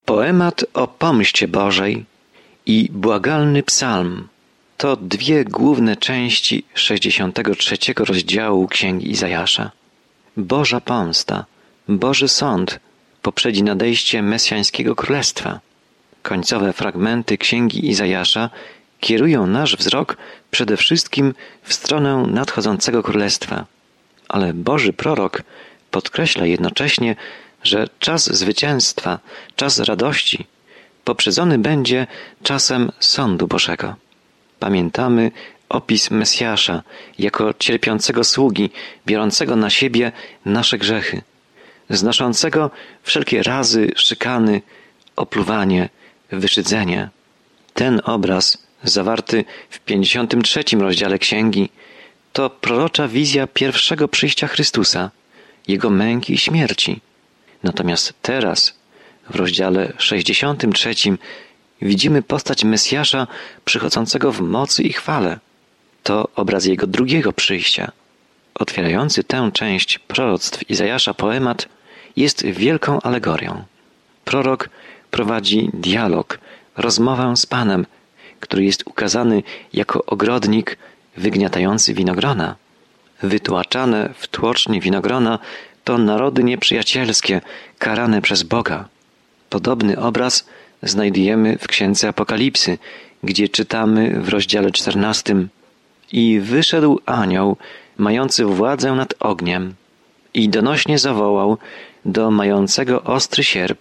Poemat o pomście Bożej i błagalny psalm to dwie główne części 63 rozdziału Księgi Izajasza. Boża pomsta, Boży sąd poprzedzi nadejście mesjańskiego królestwa. Końcowe fragmenty Księgi Izajasza kierują nasz wzrok przede wszystkim w stronę nadchodzącego królestwa. Ale Boży prorok podkreśla jednocześnie, że czas zwycięstwa, czas radości poprzedzony będzie czasem sądu Bożego. Pamiętamy opis Mesjasza jako cierpiącego sługi, biorącego na siebie nasze grzechy, znoszącego wszelkie razy, szykany, opluwanie, wyszydzenie. Ten obraz, zawarty w 53 rozdziale Księgi, to prorocza wizja pierwszego przyjścia Chrystusa, Jego męki i śmierci. Natomiast teraz, w rozdziale 63, widzimy postać Mesjasza przychodzącego w mocy i chwale. To obraz Jego drugiego przyjścia. Otwierający tę część proroctw Izajasza poemat jest wielką alegorią. Prorok prowadzi dialog, rozmowę z Panem, który jest ukazany jako ogrodnik wygniatający winogrona. Wytłaczane w tłoczni winogrona to narody nieprzyjacielskie, karane przez Boga. Podobny obraz znajdujemy w Księdze Apokalipsy, gdzie czytamy w rozdziale 14: I wyszedł anioł, mający władzę nad ogniem, i donośnie zawołał do mającego ostry sierp: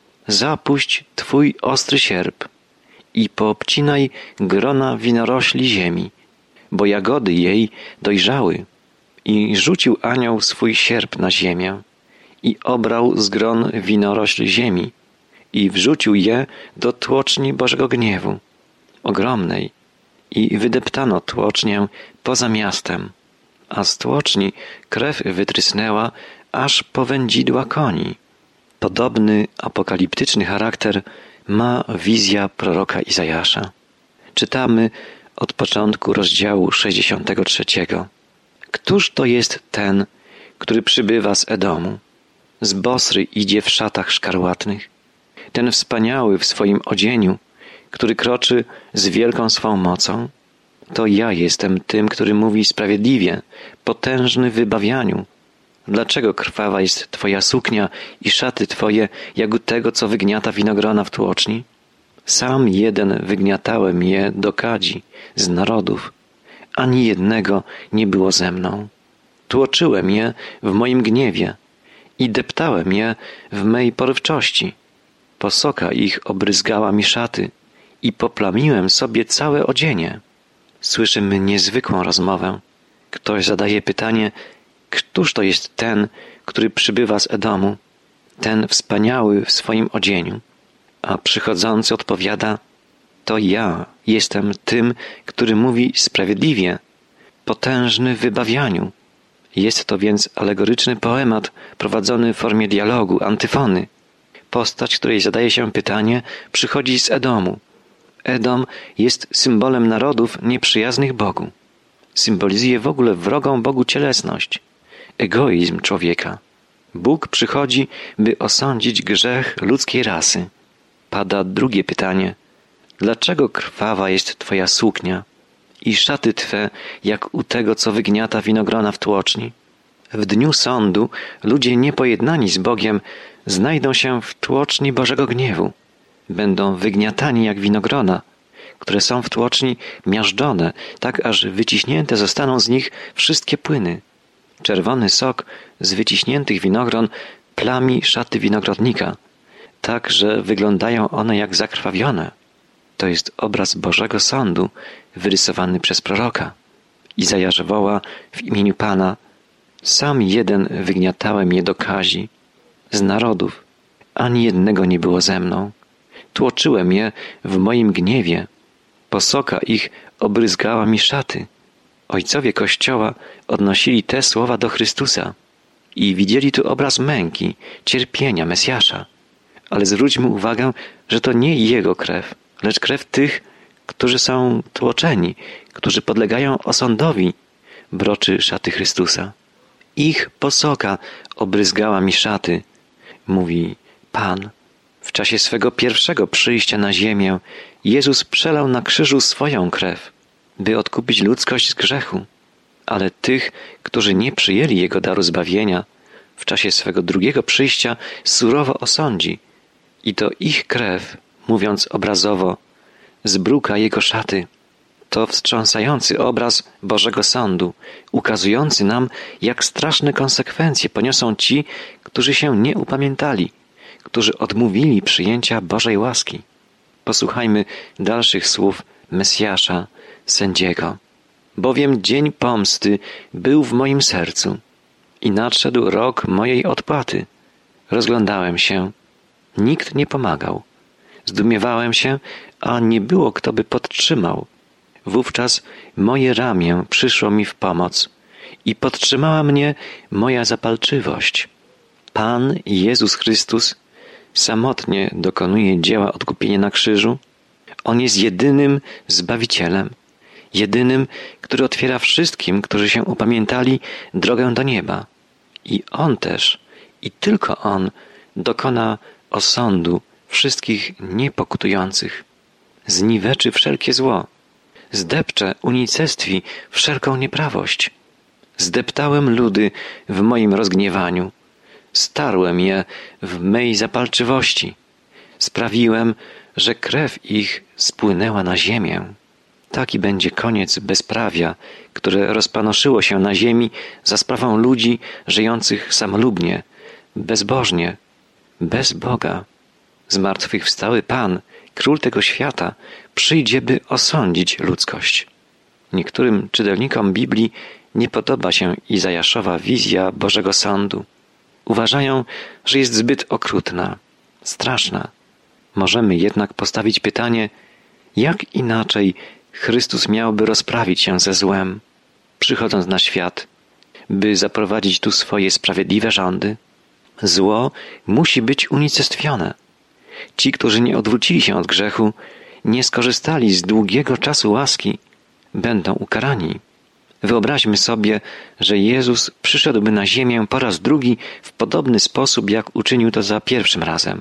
Zapuść Twój ostry sierp i poobcinaj grona winorośli ziemi, bo jagody jej dojrzały. I rzucił anioł swój sierp na ziemię i obrał z gron winorośl ziemi i wrzucił je do tłoczni Bożego gniewu, ogromnej, i wydeptano tłocznię poza miastem, a z tłoczni krew wytrysnęła aż po wędzidła koni. Podobny apokaliptyczny charakter ma wizja proroka Izajasza. Czytamy od początku rozdziału 63. Któż to jest ten, który przybywa z Edomu? Z Bosry idzie w szatach szkarłatnych. Ten wspaniały w swoim odzieniu, który kroczy z wielką swą mocą. To ja jestem tym, który mówi sprawiedliwie, potężny w wybawianiu. Dlaczego krwawa jest Twoja suknia i szaty Twoje, jak u tego, co wygniata winogrona w tłoczni? Sam jeden wygniatałem je do kadzi z narodów. Ani jednego nie było ze mną. Tłoczyłem je w moim gniewie i deptałem je w mej porywczości. Posoka ich obryzgała mi szaty i poplamiłem sobie całe odzienie. Słyszymy niezwykłą rozmowę. Ktoś zadaje pytanie: któż to jest ten, który przybywa z Edomu, ten wspaniały w swoim odzieniu? A przychodzący odpowiada: to ja jestem tym, który mówi sprawiedliwie, potężny w wybawianiu. Jest to więc alegoryczny poemat prowadzony w formie dialogu, antyfony. Postać, której zadaje się pytanie, przychodzi z Edomu. Edom jest symbolem narodów nieprzyjaznych Bogu. Symbolizuje w ogóle wrogą Bogu cielesność, egoizm człowieka. Bóg przychodzi, by osądzić grzech ludzkiej rasy. Pada drugie pytanie: dlaczego krwawa jest Twoja suknia i szaty Twe, jak u tego, co wygniata winogrona w tłoczni? W dniu sądu ludzie niepojednani z Bogiem znajdą się w tłoczni Bożego gniewu. Będą wygniatani jak winogrona, które są w tłoczni miażdżone, tak aż wyciśnięte zostaną z nich wszystkie płyny. Czerwony sok z wyciśniętych winogron plami szaty winogrodnika, tak że wyglądają one jak zakrwawione. To jest obraz Bożego sądu wyrysowany przez proroka. Izajasz woła w imieniu Pana: sam jeden wygniatałem je do kazi. Z narodów ani jednego nie było ze mną. Tłoczyłem je w moim gniewie. Posoka ich obryzgała mi szaty. Ojcowie Kościoła odnosili te słowa do Chrystusa i widzieli tu obraz męki, cierpienia Mesjasza. Ale zwróćmy uwagę, że to nie Jego krew, lecz krew tych, którzy są tłoczeni, którzy podlegają osądowi, broczy szaty Chrystusa. Ich posoka obryzgała mi szaty, mówi Pan W czasie swego pierwszego przyjścia na ziemię Jezus przelał na krzyżu swoją krew, by odkupić ludzkość z grzechu, ale tych, którzy nie przyjęli Jego daru zbawienia, w czasie swego drugiego przyjścia surowo osądzi i to ich krew, mówiąc obrazowo, zbruka Jego szaty. To wstrząsający obraz Bożego Sądu, ukazujący nam, jak straszne konsekwencje poniosą ci, którzy się nie upamiętali, którzy odmówili przyjęcia Bożej łaski. Posłuchajmy dalszych słów Mesjasza, sędziego. Bowiem dzień pomsty był w moim sercu i nadszedł rok mojej odpłaty. Rozglądałem się, nikt nie pomagał. Zdumiewałem się, a nie było kto by podtrzymał. Wówczas moje ramię przyszło mi w pomoc i podtrzymała mnie moja zapalczywość. Pan Jezus Chrystus samotnie dokonuje dzieła odkupienia na krzyżu. On jest jedynym Zbawicielem, jedynym, który otwiera wszystkim, którzy się upamiętali, drogę do nieba. I On też, i tylko On dokona osądu wszystkich niepokutujących. Zniweczy wszelkie zło. Zdepcze, unicestwi wszelką nieprawość. Zdeptałem ludy w moim rozgniewaniu. Starłem je w mej zapalczywości. Sprawiłem, że krew ich spłynęła na ziemię. Taki będzie koniec bezprawia, które rozpanoszyło się na ziemi za sprawą ludzi żyjących samolubnie, bezbożnie, bez Boga. Zmartwychwstały Pan, Król tego świata, przyjdzie, by osądzić ludzkość. Niektórym czytelnikom Biblii nie podoba się Izajaszowa wizja Bożego Sądu. Uważają, że jest zbyt okrutna, straszna. Możemy jednak postawić pytanie, jak inaczej Chrystus miałby rozprawić się ze złem, przychodząc na świat, by zaprowadzić tu swoje sprawiedliwe rządy? Zło musi być unicestwione. Ci, którzy nie odwrócili się od grzechu, nie skorzystali z długiego czasu łaski, będą ukarani. Wyobraźmy sobie, że Jezus przyszedłby na ziemię po raz drugi w podobny sposób, jak uczynił to za pierwszym razem.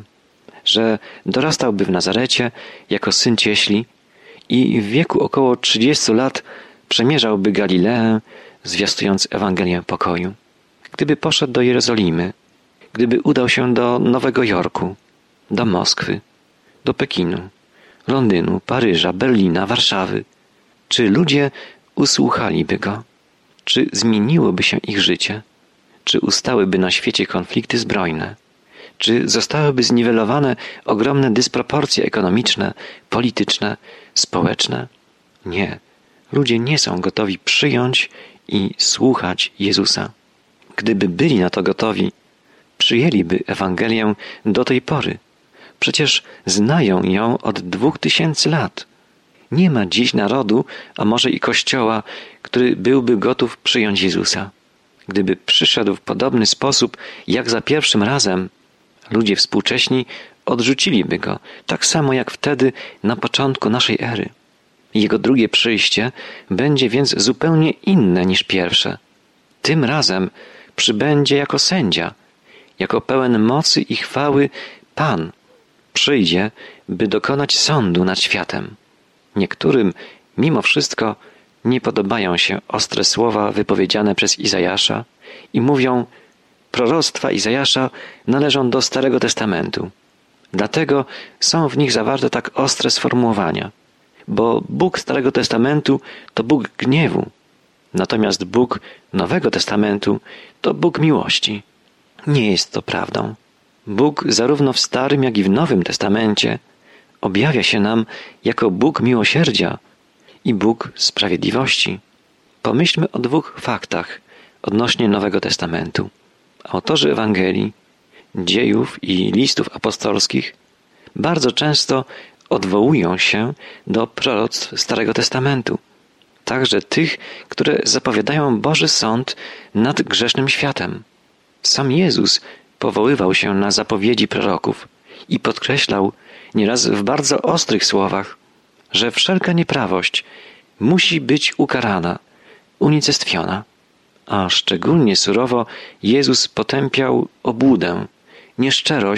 Że dorastałby w Nazarecie jako syn cieśli i w wieku około 30 lat przemierzałby Galileę, zwiastując Ewangelię pokoju. Gdyby poszedł do Jerozolimy, gdyby udał się do Nowego Jorku, do Moskwy, do Pekinu, Londynu, Paryża, Berlina, Warszawy, czy ludzie usłuchaliby go? Czy zmieniłoby się ich życie? Czy ustałyby na świecie konflikty zbrojne? Czy zostałyby zniwelowane ogromne dysproporcje ekonomiczne, polityczne, społeczne? Nie. Ludzie nie są gotowi przyjąć i słuchać Jezusa. Gdyby byli na to gotowi, przyjęliby Ewangelię do tej pory. Przecież znają ją od 2000 lat. Nie ma dziś narodu, a może i Kościoła, który byłby gotów przyjąć Jezusa. Gdyby przyszedł w podobny sposób jak za pierwszym razem, ludzie współcześni odrzuciliby go, tak samo jak wtedy na początku naszej ery. Jego drugie przyjście będzie więc zupełnie inne niż pierwsze. Tym razem przybędzie jako sędzia, jako pełen mocy i chwały Pan. Przyjdzie, by dokonać sądu nad światem. Niektórym, mimo wszystko, nie podobają się ostre słowa wypowiedziane przez Izajasza i mówią, proroctwa Izajasza należą do Starego Testamentu. Dlatego są w nich zawarte tak ostre sformułowania, bo Bóg Starego Testamentu to Bóg gniewu, natomiast Bóg Nowego Testamentu to Bóg miłości. Nie jest to prawdą. Bóg zarówno w Starym, jak i w Nowym Testamencie objawia się nam jako Bóg miłosierdzia i Bóg sprawiedliwości. Pomyślmy o dwóch faktach odnośnie Nowego Testamentu. Autorzy Ewangelii, dziejów i listów apostolskich bardzo często odwołują się do proroctw Starego Testamentu, także tych, które zapowiadają Boży sąd nad grzesznym światem. Sam Jezus powoływał się na zapowiedzi proroków i podkreślał nieraz w bardzo ostrych słowach, że wszelka nieprawość musi być ukarana, unicestwiona. A szczególnie surowo Jezus potępiał obłudę, nieszczerość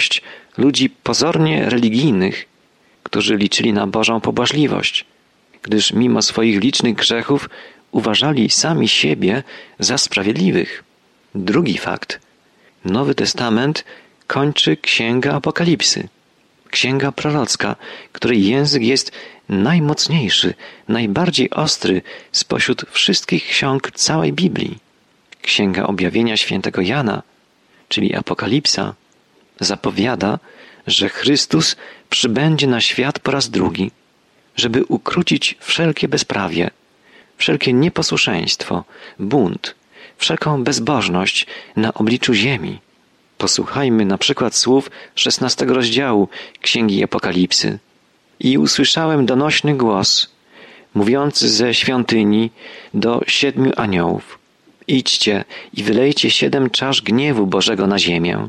ludzi pozornie religijnych, którzy liczyli na Bożą pobłażliwość, gdyż mimo swoich licznych grzechów uważali sami siebie za sprawiedliwych. Drugi fakt. Nowy Testament kończy Księga Apokalipsy. Księga prorocka, której język jest najmocniejszy, najbardziej ostry spośród wszystkich ksiąg całej Biblii. Księga Objawienia świętego Jana, czyli Apokalipsa, zapowiada, że Chrystus przybędzie na świat po raz drugi, żeby ukrócić wszelkie bezprawie, wszelkie nieposłuszeństwo, bunt, wszelką bezbożność na obliczu ziemi. Posłuchajmy na przykład słów 16 rozdziału Księgi Apokalipsy. I usłyszałem donośny głos, mówiący ze świątyni do 7 aniołów. Idźcie i wylejcie 7 czasz gniewu Bożego na ziemię.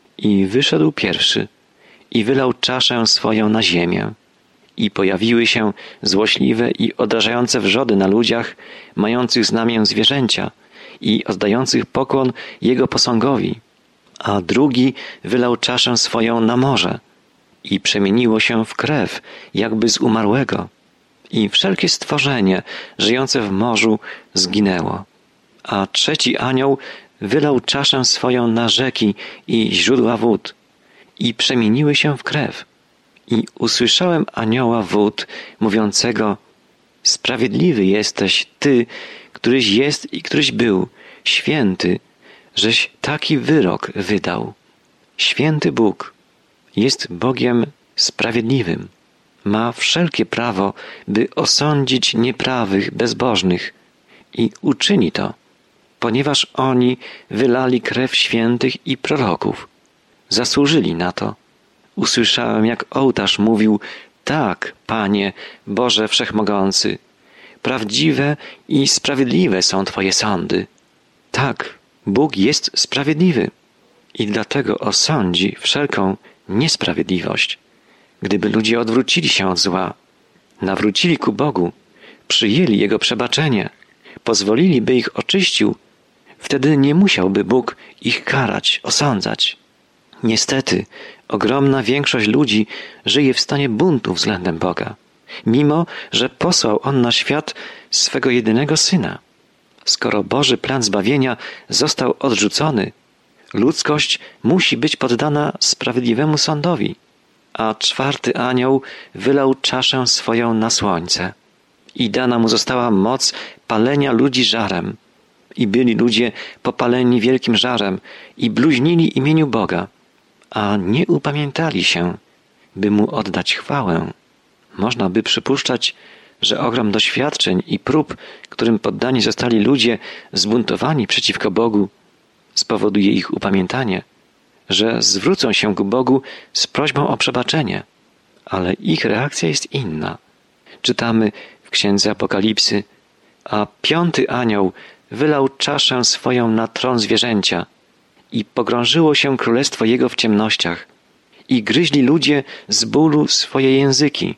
I wyszedł pierwszy i wylał czaszę swoją na ziemię. I pojawiły się złośliwe i odrażające wrzody na ludziach, mających znamię zwierzęcia i oddających pokłon jego posągowi. A drugi wylał czaszę swoją na morze i przemieniło się w krew, jakby z umarłego. I wszelkie stworzenie żyjące w morzu zginęło. A trzeci anioł wylał czaszę swoją na rzeki i źródła wód i przemieniły się w krew. I usłyszałem anioła wód mówiącego: Sprawiedliwy jesteś Ty, któryś jest i któryś był, święty, żeś taki wyrok wydał. Święty Bóg jest Bogiem sprawiedliwym. Ma wszelkie prawo, by osądzić nieprawych, bezbożnych i uczyni to, ponieważ oni wylali krew świętych i proroków. Zasłużyli na to. Usłyszałem, jak ołtarz mówił: tak, Panie, Boże Wszechmogący, prawdziwe i sprawiedliwe są Twoje sądy. Tak, Bóg jest sprawiedliwy i dlatego osądzi wszelką niesprawiedliwość. Gdyby ludzie odwrócili się od zła, nawrócili ku Bogu, przyjęli Jego przebaczenie, pozwolili, by ich oczyścił, wtedy nie musiałby Bóg ich karać, osądzać. Niestety, ogromna większość ludzi żyje w stanie buntu względem Boga, mimo że posłał On na świat swego jedynego Syna. Skoro Boży plan zbawienia został odrzucony, ludzkość musi być poddana sprawiedliwemu sądowi, a 4 anioł wylał czaszę swoją na słońce i dana mu została moc palenia ludzi żarem. I byli ludzie popaleni wielkim żarem i bluźnili imieniu Boga, a nie upamiętali się, by Mu oddać chwałę. Można by przypuszczać, że ogrom doświadczeń i prób, którym poddani zostali ludzie zbuntowani przeciwko Bogu, spowoduje ich upamiętanie, że zwrócą się ku Bogu z prośbą o przebaczenie. Ale ich reakcja jest inna. Czytamy w Księdze Apokalipsy: a 5 anioł wylał czaszę swoją na tron zwierzęcia i pogrążyło się królestwo jego w ciemnościach i gryźli ludzie z bólu swoje języki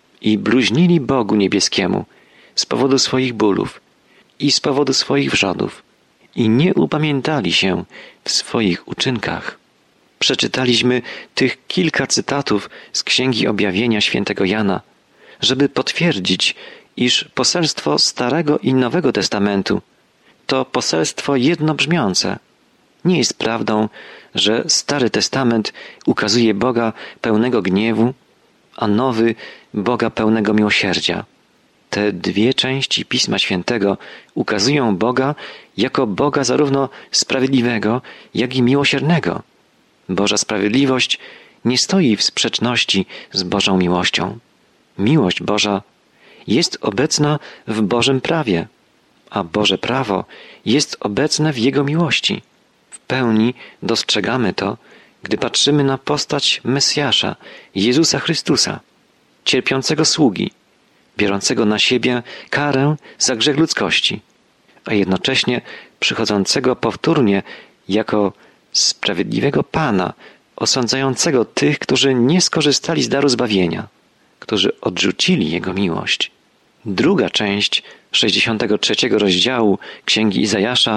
i bluźnili Bogu niebieskiemu z powodu swoich bólów i z powodu swoich wrzodów i nie upamiętali się w swoich uczynkach. Przeczytaliśmy tych kilka cytatów z Księgi Objawienia świętego Jana, żeby potwierdzić, iż poselstwo Starego i Nowego Testamentu to poselstwo jednobrzmiące. Nie jest prawdą, że Stary Testament ukazuje Boga pełnego gniewu, a Nowy Boga pełnego miłosierdzia. Te dwie części Pisma Świętego ukazują Boga jako Boga zarówno sprawiedliwego, jak i miłosiernego. Boża sprawiedliwość nie stoi w sprzeczności z Bożą miłością. Miłość Boża jest obecna w Bożym prawie, a Boże prawo jest obecne w Jego miłości. W pełni dostrzegamy to, gdy patrzymy na postać Mesjasza, Jezusa Chrystusa, cierpiącego sługi, biorącego na siebie karę za grzech ludzkości, a jednocześnie przychodzącego powtórnie jako sprawiedliwego Pana, osądzającego tych, którzy nie skorzystali z daru zbawienia, którzy odrzucili Jego miłość. Druga część 63 rozdziału Księgi Izajasza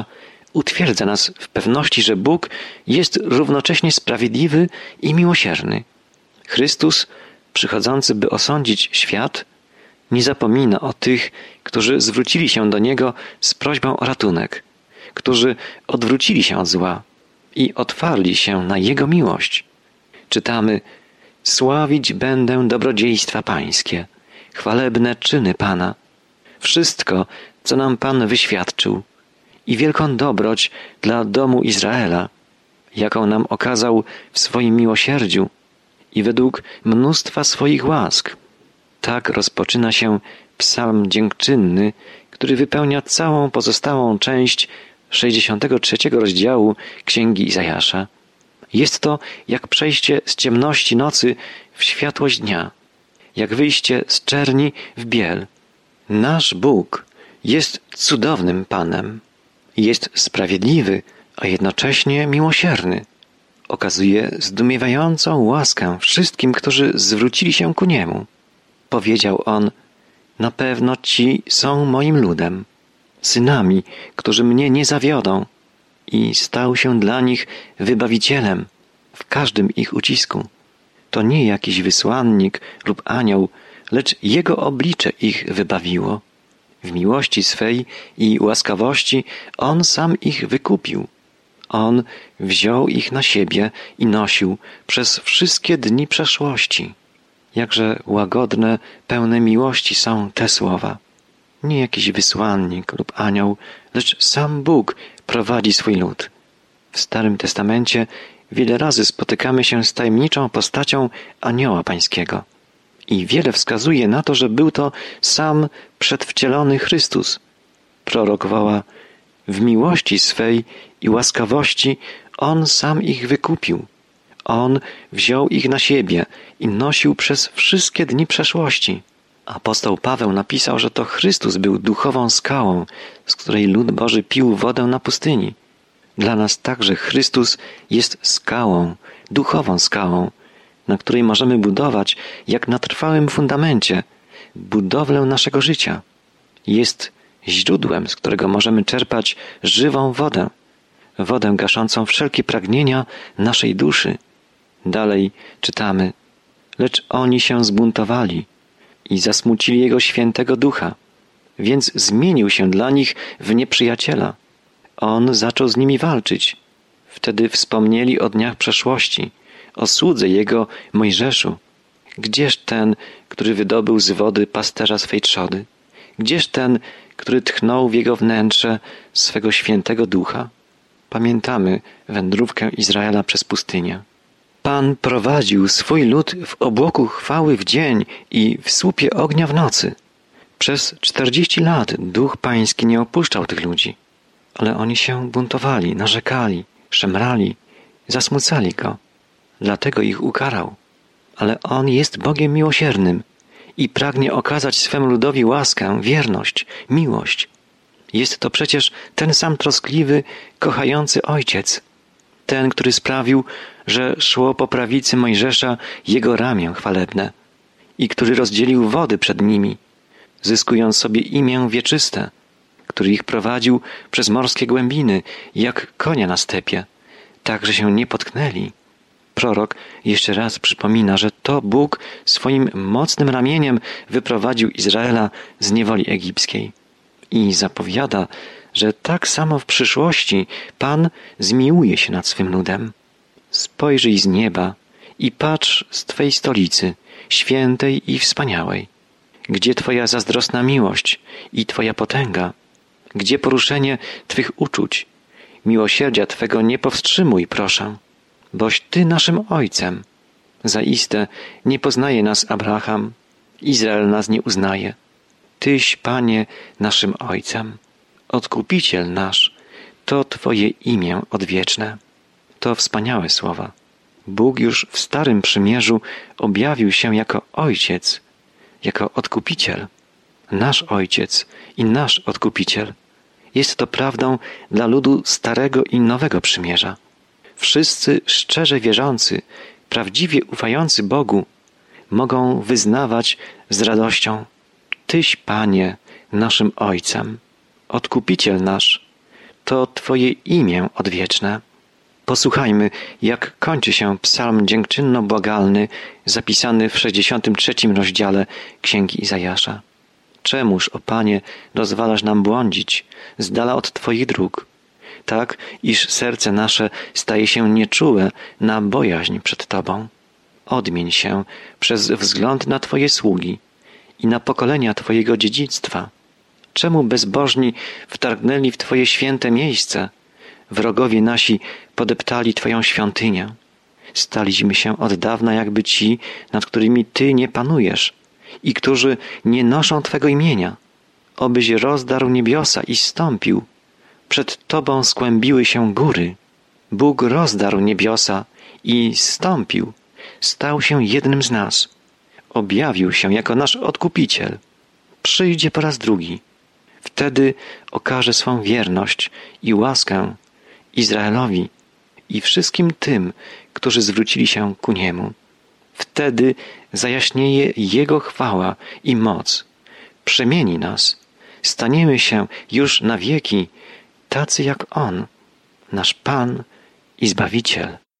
utwierdza nas w pewności, że Bóg jest równocześnie sprawiedliwy i miłosierny. Chrystus, przychodzący, by osądzić świat, nie zapomina o tych, którzy zwrócili się do Niego z prośbą o ratunek, którzy odwrócili się od zła i otwarli się na Jego miłość. Czytamy: sławić będę dobrodziejstwa Pańskie, chwalebne czyny Pana. Wszystko, co nam Pan wyświadczył i wielką dobroć dla domu Izraela, jaką nam okazał w swoim miłosierdziu i według mnóstwa swoich łask. Tak rozpoczyna się psalm dziękczynny, który wypełnia całą pozostałą część 63 rozdziału Księgi Izajasza. Jest to jak przejście z ciemności nocy w światłość dnia, jak wyjście z czerni w biel. Nasz Bóg jest cudownym Panem. Jest sprawiedliwy, a jednocześnie miłosierny. Okazuje zdumiewającą łaskę wszystkim, którzy zwrócili się ku Niemu. Powiedział On: na pewno ci są moim ludem, synami, którzy mnie nie zawiodą, i stał się dla nich wybawicielem w każdym ich ucisku. To nie jakiś wysłannik lub anioł, lecz Jego oblicze ich wybawiło. W miłości swej i łaskawości On sam ich wykupił. On wziął ich na siebie i nosił przez wszystkie dni przeszłości. Jakże łagodne, pełne miłości są te słowa. Nie jakiś wysłannik lub anioł, lecz sam Bóg prowadzi swój lud. W Starym Testamencie wiele razy spotykamy się z tajemniczą postacią anioła pańskiego. I wiele wskazuje na to, że był to sam przedwcielony Chrystus. Prorok woła: w miłości swej i łaskawości On sam ich wykupił. On wziął ich na siebie i nosił przez wszystkie dni przeszłości. Apostoł Paweł napisał, że to Chrystus był duchową skałą, z której lud Boży pił wodę na pustyni. Dla nas także Chrystus jest skałą, duchową skałą, na której możemy budować, jak na trwałym fundamencie, budowlę naszego życia. Jest źródłem, z którego możemy czerpać żywą wodę, wodę gaszącą wszelkie pragnienia naszej duszy. Dalej czytamy: lecz oni się zbuntowali i zasmucili Jego świętego ducha, więc zmienił się dla nich w nieprzyjaciela. On zaczął z nimi walczyć. Wtedy wspomnieli o dniach przeszłości, o słudze Jego Mojżeszu. Gdzież ten, który wydobył z wody pasterza swej trzody? Gdzież ten, który tchnął w jego wnętrze swego świętego ducha? Pamiętamy wędrówkę Izraela przez pustynię. Pan prowadził swój lud w obłoku chwały w dzień i w słupie ognia w nocy. Przez 40 lat Duch Pański nie opuszczał tych ludzi, ale oni się buntowali, narzekali, szemrali, zasmucali Go. Dlatego ich ukarał. Ale On jest Bogiem miłosiernym i pragnie okazać swemu ludowi łaskę, wierność, miłość. Jest to przecież ten sam troskliwy, kochający Ojciec, ten, który sprawił, że szło po prawicy Mojżesza Jego ramię chwalebne i który rozdzielił wody przed nimi, zyskując sobie imię wieczyste, który ich prowadził przez morskie głębiny, jak konia na stepie, tak, że się nie potknęli. Prorok jeszcze raz przypomina, że to Bóg swoim mocnym ramieniem wyprowadził Izraela z niewoli egipskiej i zapowiada, że tak samo w przyszłości Pan zmiłuje się nad swym ludem. Spojrzyj z nieba i patrz z Twej stolicy, świętej i wspaniałej. Gdzie Twoja zazdrosna miłość i Twoja potęga? Gdzie poruszenie Twych uczuć? Miłosierdzia Twego nie powstrzymuj, proszę, boś Ty naszym Ojcem. Zaiste nie poznaje nas Abraham, Izrael nas nie uznaje. Tyś, Panie, naszym Ojcem. Odkupiciel nasz, to Twoje imię odwieczne. To wspaniałe słowa. Bóg już w Starym Przymierzu objawił się jako Ojciec, jako Odkupiciel. Nasz Ojciec i nasz Odkupiciel. Jest to prawdą dla ludu Starego i Nowego Przymierza. Wszyscy szczerze wierzący, prawdziwie ufający Bogu mogą wyznawać z radością: Tyś, Panie, naszym Ojcem, Odkupiciel nasz, to Twoje imię odwieczne. Posłuchajmy, jak kończy się psalm dziękczynno-błagalny zapisany w 63 rozdziale Księgi Izajasza. Czemuż, o Panie, dozwalasz nam błądzić z dala od Twoich dróg, tak iż serce nasze staje się nieczułe na bojaźń przed Tobą? Odmień się przez wzgląd na Twoje sługi i na pokolenia Twojego dziedzictwa. Czemu bezbożni wtargnęli w Twoje święte miejsce? Wrogowie nasi podeptali Twoją świątynię. Staliśmy się od dawna jakby ci, nad którymi Ty nie panujesz i którzy nie noszą Twego imienia. Obyś rozdarł niebiosa i zstąpił. Przed Tobą skłębiły się góry. Bóg rozdarł niebiosa i zstąpił. Stał się jednym z nas. Objawił się jako nasz Odkupiciel. Przyjdzie po raz drugi. Wtedy okaże swą wierność i łaskę Izraelowi i wszystkim tym, którzy zwrócili się ku Niemu. Wtedy zajaśnieje Jego chwała i moc. Przemieni nas. Staniemy się już na wieki tacy jak On, nasz Pan i Zbawiciel.